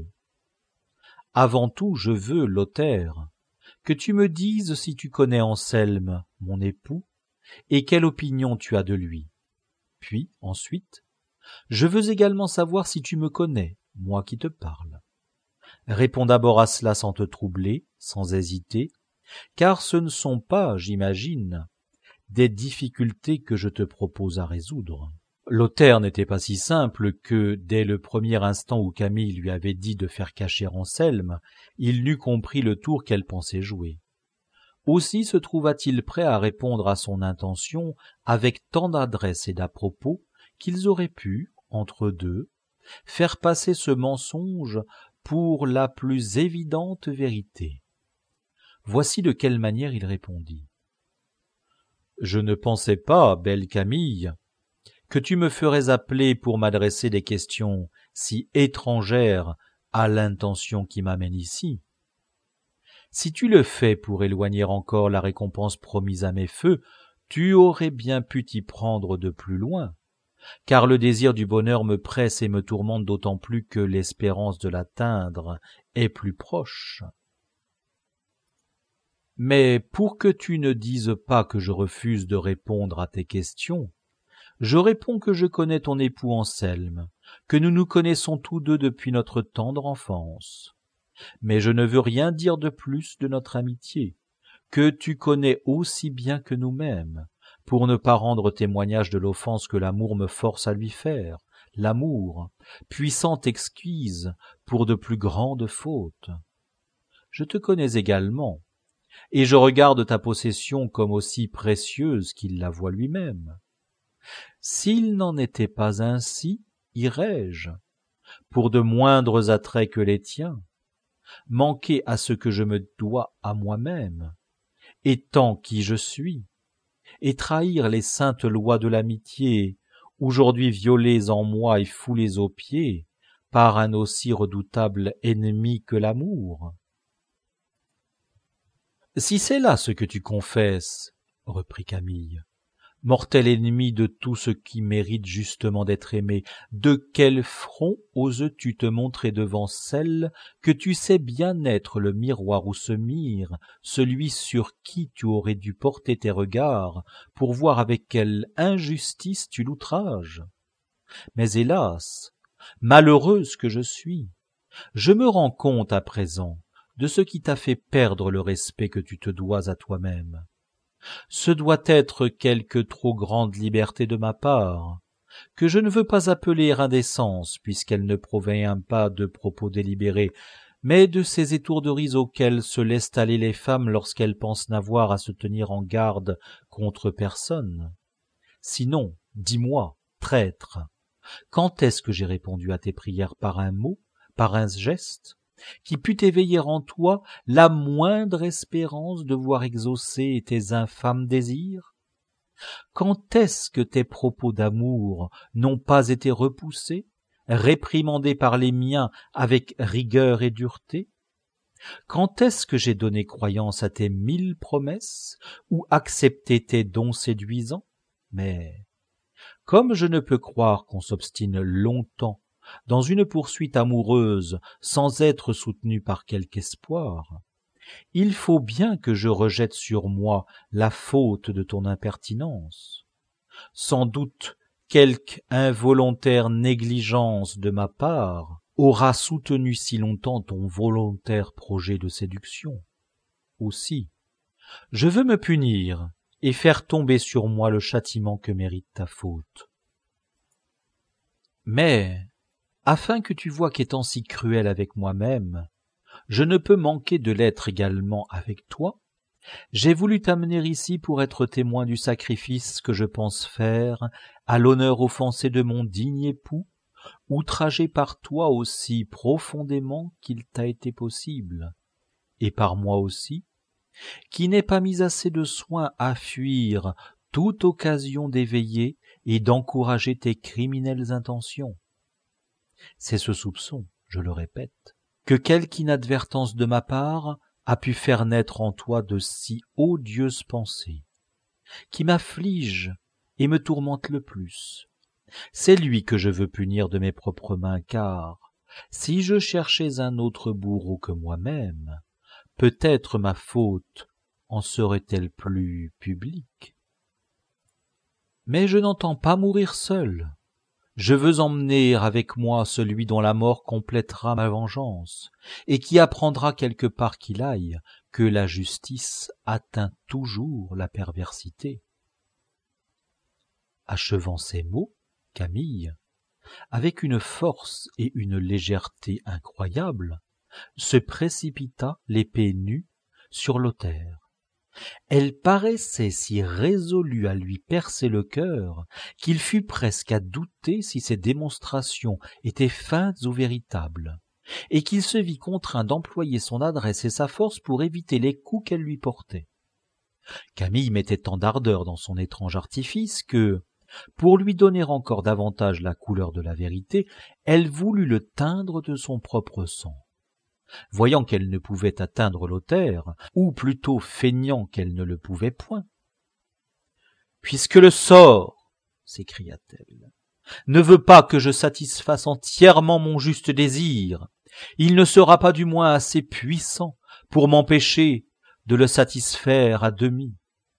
Avant tout, je veux, Lothaire, que tu me dises si tu connais Anselme, mon époux, et quelle opinion tu as de lui. Puis, ensuite, je veux également savoir si tu me connais, moi qui te parle. Réponds d'abord à cela sans te troubler, sans hésiter, car ce ne sont pas, j'imagine, des difficultés que je te propose à résoudre. » Lothaire n'était pas si simple que, dès le premier instant où Camille lui avait dit de faire cacher Anselme, il n'eût compris le tour qu'elle pensait jouer. Aussi se trouva-t-il prêt à répondre à son intention avec tant d'adresse et d'à-propos qu'ils auraient pu, entre deux, faire passer ce mensonge pour la plus évidente vérité. Voici de quelle manière il répondit. « Je ne pensais pas, belle Camille, que tu me ferais appeler pour m'adresser des questions si étrangères à l'intention qui m'amène ici. Si tu le fais pour éloigner encore la récompense promise à mes feux, tu aurais bien pu t'y prendre de plus loin, car le désir du bonheur me presse et me tourmente d'autant plus que l'espérance de l'atteindre est plus proche. Mais pour que tu ne dises pas que je refuse de répondre à tes questions, je réponds que je connais ton époux Anselme, que nous nous connaissons tous deux depuis notre tendre enfance. Mais je ne veux rien dire de plus de notre amitié, que tu connais aussi bien que nous-mêmes, pour ne pas rendre témoignage de l'offense que l'amour me force à lui faire, l'amour, puissante exquise pour de plus grandes fautes. Je te connais également, et je regarde ta possession comme aussi précieuse qu'il la voit lui-même. S'il n'en était pas ainsi, irais-je, pour de moindres attraits que les tiens, manquer à ce que je me dois à moi-même, étant qui je suis, et trahir les saintes lois de l'amitié, aujourd'hui violées en moi et foulées aux pieds par un aussi redoutable ennemi que l'amour? Si c'est là ce que tu confesses, reprit Camille, mortel ennemi de tout ce qui mérite justement d'être aimé, de quel front oses-tu te montrer devant celle que tu sais bien être le miroir où se mire celui sur qui tu aurais dû porter tes regards pour voir avec quelle injustice tu l'outrages? Mais hélas, malheureuse que je suis, je me rends compte à présent de ce qui t'a fait perdre le respect que tu te dois à toi-même. Ce doit être quelque trop grande liberté de ma part, que je ne veux pas appeler indécence, puisqu'elle ne provient pas de propos délibérés, mais de ces étourderies auxquelles se laissent aller les femmes lorsqu'elles pensent n'avoir à se tenir en garde contre personne. Sinon, dis-moi, traître, Quand est-ce que j'ai répondu à tes prières par un mot, par un geste, qui put éveiller en toi la moindre espérance de voir exaucer tes infâmes désirs? Quand est-ce que tes propos d'amour n'ont pas été repoussés, réprimandés par les miens avec rigueur et dureté? Quand est-ce que j'ai donné croyance à tes 1000 promesses ou accepté tes dons séduisants? Mais comme je ne peux croire qu'on s'obstine longtemps dans une poursuite amoureuse sans être soutenu par quelque espoir, il faut bien que je rejette sur moi la faute de ton impertinence. Sans doute quelque involontaire négligence de ma part aura soutenu si longtemps ton volontaire projet de séduction. Aussi, je veux me punir et faire tomber sur moi le châtiment que mérite ta faute. Mais, afin que tu vois qu'étant si cruel avec moi-même, je ne peux manquer de l'être également avec toi, j'ai voulu t'amener ici pour être témoin du sacrifice que je pense faire à l'honneur offensé de mon digne époux, outragé par toi aussi profondément qu'il t'a été possible, et par moi aussi, qui n'ai pas mis assez de soin à fuir toute occasion d'éveiller et d'encourager tes criminelles intentions. C'est ce soupçon, je le répète, que quelque inadvertance de ma part a pu faire naître en toi de si odieuses pensées, qui m'affligent et me tourmentent le plus. C'est lui que je veux punir de mes propres mains, car si je cherchais un autre bourreau que moi-même, peut-être ma faute en serait-elle plus publique. Mais je n'entends pas mourir seul. Je veux emmener avec moi celui dont la mort complétera ma vengeance, et qui apprendra quelque part qu'il aille que la justice atteint toujours la perversité. Achevant ces mots, Camille, avec une force et une légèreté incroyables, se précipita l'épée nue sur Lothaire. Elle paraissait si résolue à lui percer le cœur qu'il fut presque à douter si ses démonstrations étaient feintes ou véritables, et qu'il se vit contraint d'employer son adresse et sa force pour éviter les coups qu'elle lui portait. Camille mettait tant d'ardeur dans son étrange artifice que, pour lui donner encore davantage la couleur de la vérité, elle voulut le teindre de son propre sang. Voyant qu'elle ne pouvait atteindre Lothaire, ou plutôt feignant qu'elle ne le pouvait point. « Puisque le sort, s'écria-t-elle, ne veut pas que je satisfasse entièrement mon juste désir, il ne sera pas du moins assez puissant pour m'empêcher de le satisfaire à demi. »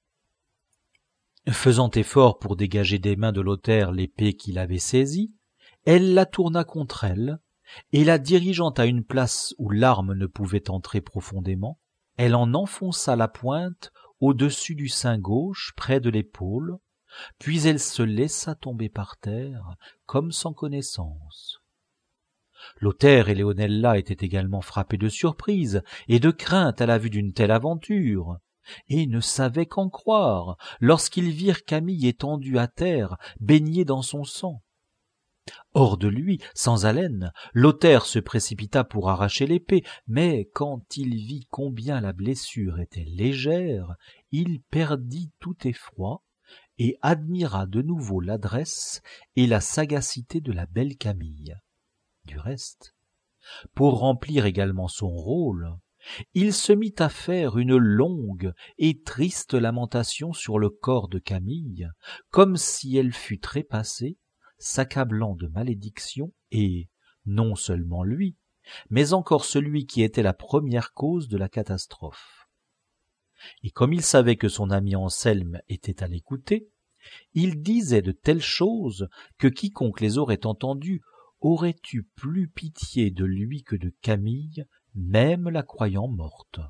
Faisant effort pour dégager des mains de Lothaire l'épée qu'il avait saisie, elle la tourna contre elle, et la dirigeant à une place où l'arme ne pouvait entrer profondément, elle en enfonça la pointe au-dessus du sein gauche, près de l'épaule, puis elle se laissa tomber par terre, comme sans connaissance. Lothaire et Leonella étaient également frappés de surprise et de crainte à la vue d'une telle aventure, et ne savaient qu'en croire lorsqu'ils virent Camille étendue à terre, baignée dans son sang. Hors de lui, sans haleine, Lothaire se précipita pour arracher l'épée, mais quand il vit combien la blessure était légère, il perdit tout effroi et admira de nouveau l'adresse et la sagacité de la belle Camille. Du reste, pour remplir également son rôle, il se mit à faire une longue et triste lamentation sur le corps de Camille, comme si elle fût trépassée, s'accablant de malédictions, et non seulement lui, mais encore celui qui était la première cause de la catastrophe. Et comme il savait que son ami Anselme était à l'écouter, il disait de telles choses que quiconque les aurait entendues aurait eu plus pitié de lui que de Camille, même la croyant morte.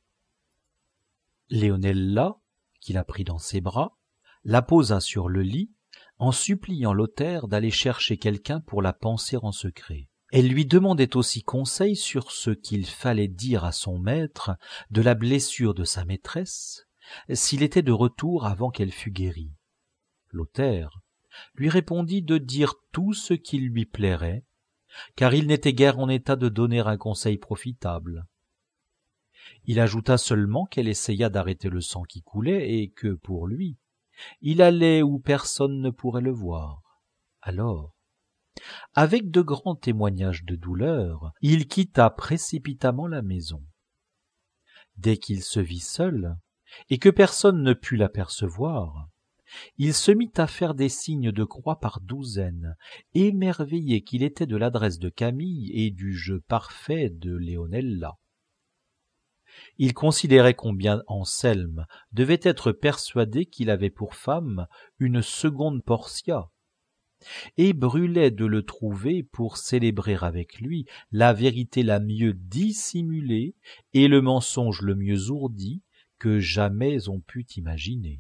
Leonella, qui la prit dans ses bras, la posa sur le lit, en suppliant Lothaire d'aller chercher quelqu'un pour la panser en secret. Elle lui demandait aussi conseil sur ce qu'il fallait dire à son maître de la blessure de sa maîtresse, s'il était de retour avant qu'elle fût guérie. Lothaire, lui répondit de dire tout ce qui lui plairait, car il n'était guère en état de donner un conseil profitable. Il ajouta seulement qu'elle essaya d'arrêter le sang qui coulait et que, pour lui, il allait où personne ne pourrait le voir. Alors, avec de grands témoignages de douleur, il quitta précipitamment la maison. Dès qu'il se vit seul, et que personne ne put l'apercevoir, il se mit à faire des signes de croix par douzaines, émerveillé qu'il était de l'adresse de Camille et du jeu parfait de Leonella. Il considérait combien Anselme devait être persuadé qu'il avait pour femme une seconde Portia, et brûlait de le trouver pour célébrer avec lui la vérité la mieux dissimulée et le mensonge le mieux ourdi que jamais on pût imaginer.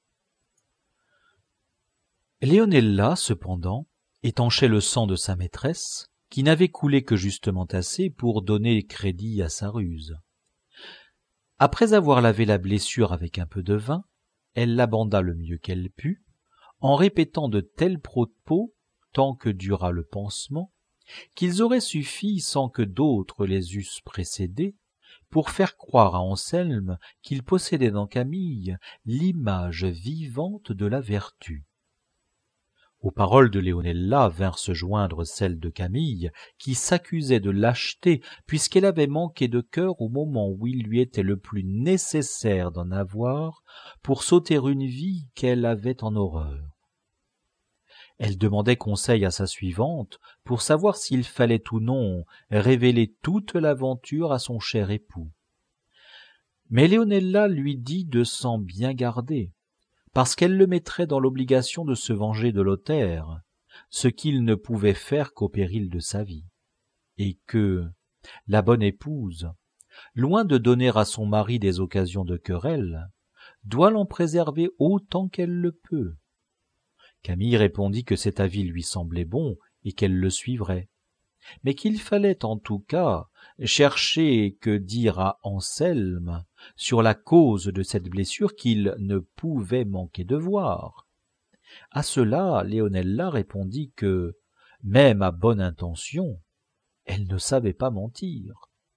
Leonella, cependant, étanchait le sang de sa maîtresse, qui n'avait coulé que justement assez pour donner crédit à sa ruse. Après avoir lavé la blessure avec un peu de vin, elle la banda le mieux qu'elle put, en répétant de tels propos, tant que dura le pansement, qu'ils auraient suffi, sans que d'autres les eussent précédés, pour faire croire à Anselme qu'il possédait dans Camille l'image vivante de la vertu. Aux paroles de Leonella vinrent se joindre celles de Camille, qui s'accusait de lâcheté, puisqu'elle avait manqué de cœur au moment où il lui était le plus nécessaire d'en avoir pour s'ôter une vie qu'elle avait en horreur. Elle demandait conseil à sa suivante pour savoir s'il fallait ou non révéler toute l'aventure à son cher époux. Mais Leonella lui dit de s'en bien garder, parce qu'elle le mettrait dans l'obligation de se venger de Lothaire, ce qu'il ne pouvait faire qu'au péril de sa vie, et que la bonne épouse, loin de donner à son mari des occasions de querelle, doit l'en préserver autant qu'elle le peut. Camille répondit que cet avis lui semblait bon et qu'elle le suivrait, mais qu'il fallait en tout cas chercher que dire à Anselme sur la cause de cette blessure qu'il ne pouvait manquer de voir. À cela, Leonella répondit que, même à bonne intention, elle ne savait pas mentir.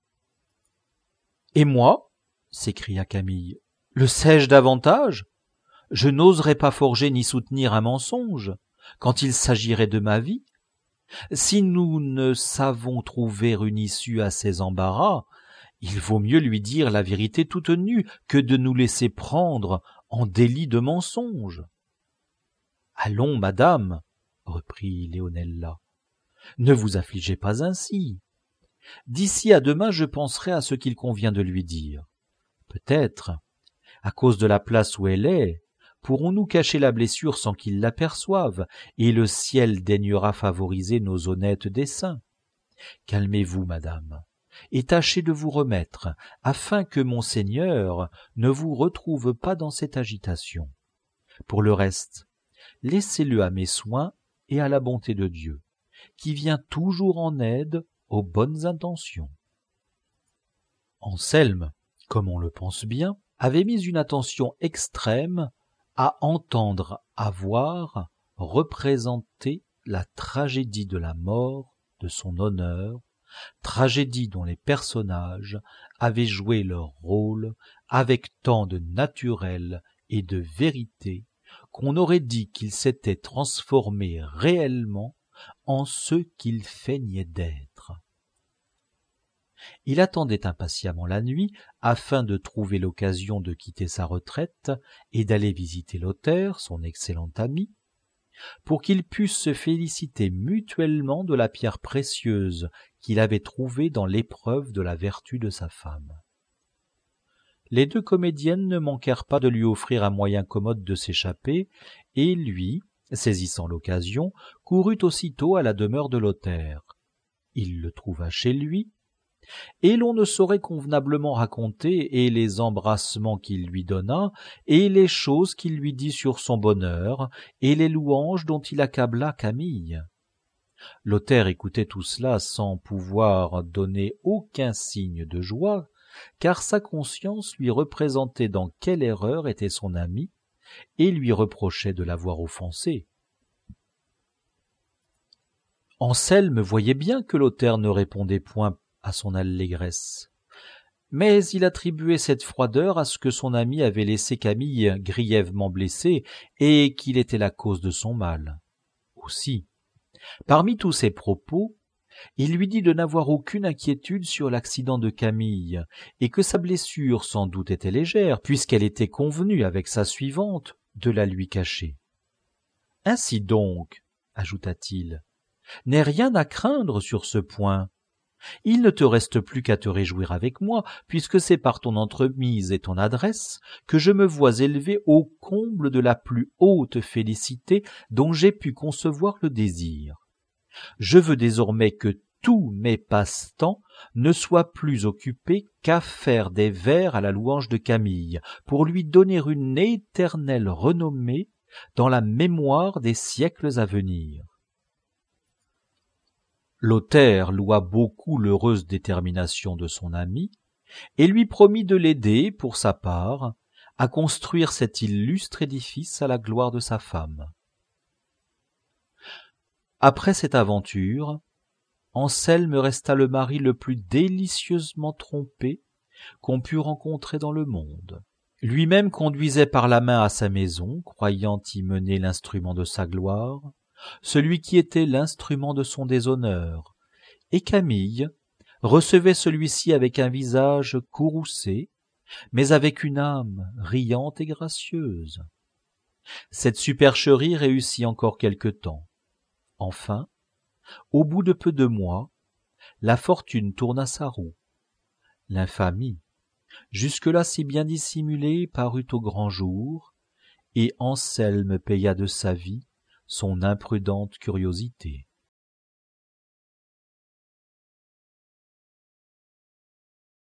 « Et moi, s'écria Camille, le sais-je davantage ? Je n'oserais pas forger ni soutenir un mensonge quand il s'agirait de ma vie. Si nous ne savons trouver une issue à ces embarras, il vaut mieux lui dire la vérité toute nue que de nous laisser prendre en délit de mensonge. »« Allons, madame, reprit Leonella, ne vous affligez pas ainsi. D'ici à demain, je penserai à ce qu'il convient de lui dire. Peut-être, à cause de la place où elle est, pourrons-nous cacher la blessure sans qu'il l'aperçoive, et le ciel daignera favoriser nos honnêtes desseins. Calmez-vous, madame, et tâchez de vous remettre, afin que monseigneur ne vous retrouve pas dans cette agitation. Pour le reste, laissez-le à mes soins et à la bonté de Dieu, qui vient toujours en aide aux bonnes intentions. » Anselme, comme on le pense bien, avait mis une attention extrême à entendre, à voir, représenter la tragédie de la mort de son honneur, tragédie dont les personnages avaient joué leur rôle avec tant de naturel et de vérité qu'on aurait dit qu'ils s'étaient transformés réellement en ceux qu'ils feignaient d'être. Il attendait impatiemment la nuit afin de trouver l'occasion de quitter sa retraite et d'aller visiter Lothaire, son excellent ami, pour qu'ils pussent se féliciter mutuellement de la pierre précieuse qu'il avait trouvée dans l'épreuve de la vertu de sa femme. Les deux comédiennes ne manquèrent pas de lui offrir un moyen commode de s'échapper, et lui, saisissant l'occasion, courut aussitôt à la demeure de Lothaire. Il le trouva chez lui, et l'on ne saurait convenablement raconter et les embrassements qu'il lui donna, et les choses qu'il lui dit sur son bonheur, et les louanges dont il accabla Camille. Lothaire écoutait tout cela sans pouvoir donner aucun signe de joie, car sa conscience lui représentait dans quelle erreur était son ami, et lui reprochait de l'avoir offensé. Anselme voyait bien que l'auteur ne répondait point à son allégresse. Mais il attribuait cette froideur à ce que son ami avait laissé Camille grièvement blessée et qu'il était la cause de son mal. Aussi, parmi tous ses propos, il lui dit de n'avoir aucune inquiétude sur l'accident de Camille, et que sa blessure sans doute était légère, puisqu'elle était convenue avec sa suivante de la lui cacher. « Ainsi donc, ajouta-t-il, n'aie rien à craindre sur ce point. Il ne te reste plus qu'à te réjouir avec moi, puisque c'est par ton entremise et ton adresse que je me vois élevé au comble de la plus haute félicité dont j'ai pu concevoir le désir. Je veux désormais que tous mes passe-temps ne soient plus occupés qu'à faire des vers à la louange de Camille, pour lui donner une éternelle renommée dans la mémoire des siècles à venir. » Lothaire loua beaucoup l'heureuse détermination de son ami et lui promit de l'aider, pour sa part, à construire cet illustre édifice à la gloire de sa femme. Après cette aventure, Anselme resta le mari le plus délicieusement trompé qu'on pût rencontrer dans le monde. Lui-même conduisait par la main à sa maison, croyant y mener l'instrument de sa gloire, celui qui était l'instrument de son déshonneur, et Camille recevait celui-ci avec un visage courroucé, mais avec une âme riante et gracieuse. Cette supercherie réussit encore quelque temps. Enfin, au bout de peu de mois, la fortune tourna sa roue. L'infamie, jusque-là si bien dissimulée, parut au grand jour, et Anselme paya de sa vie son imprudente curiosité.